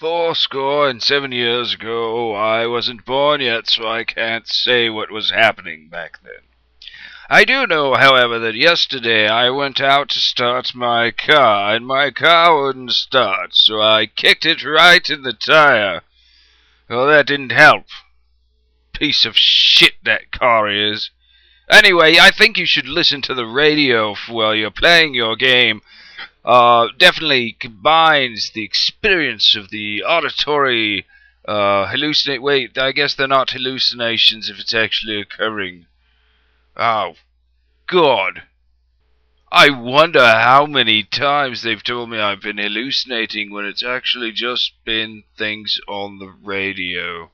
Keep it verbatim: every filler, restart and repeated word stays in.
Four score and seven years ago, I wasn't born yet, so I can't say what was happening back then. I do know, however, that yesterday I went out to start my car, and my car wouldn't start, so I kicked it right in the tire. Well, that didn't help. Piece of shit that car is. Anyway, I think you should listen to the radio while you're playing your game. Uh, definitely combines the experience of the auditory, uh, hallucinate. Wait, I guess they're not hallucinations if it's actually occurring. Oh, God. I wonder how many times they've told me I've been hallucinating when it's actually just been things on the radio.